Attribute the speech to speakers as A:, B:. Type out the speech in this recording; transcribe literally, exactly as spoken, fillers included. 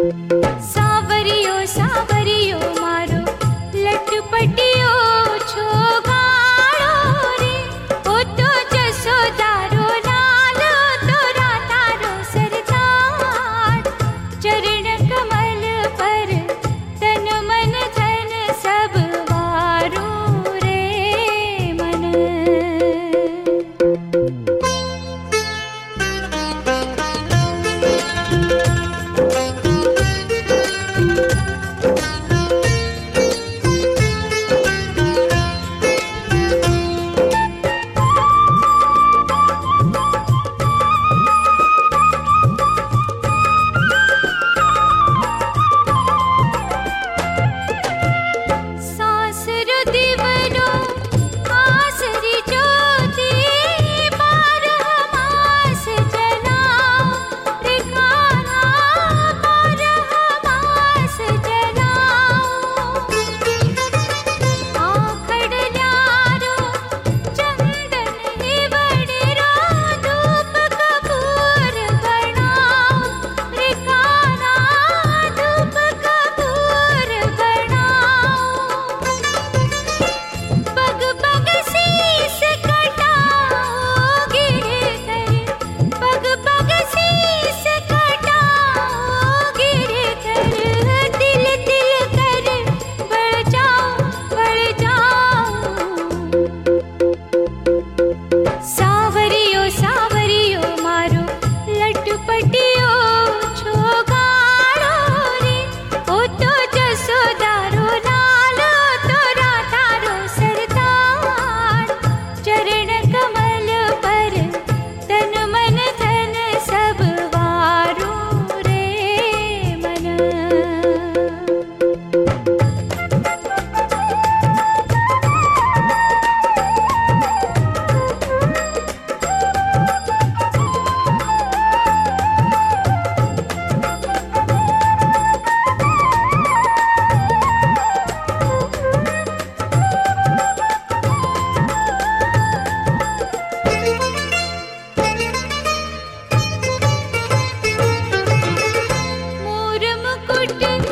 A: सावरियो सावरियो मारो लटपटियो छो गाड़ो रे, ओ तो जसोदारो लालो तोरा तारो सरदार। चरण कमल पर तन मन धन सब वारो रे मन। सासरो दिवरो आसरी ज्योति, बारह मास जलाओ रे कान्हा, बारह मास जलाओ। आखड़ ल्यारो चंदन हिवड़ेरो, धूप कपूर बनाओ रे कान्हा, धूप कपूर बनाओ। पग पग शीस कटाओ गिरधर, पग पग शीस कटाओ गिरधर। तिल तिल कर बढ़ जाओ बढ़ जाओ। सावरियो सावरियो मारो लटपटियो छो गाड़ो रे, ओ तो जसोदारो लालो तोरा तारो सरदार। चरण कमल पर तन मन धन सब वारो रे मन। मोर मुकुट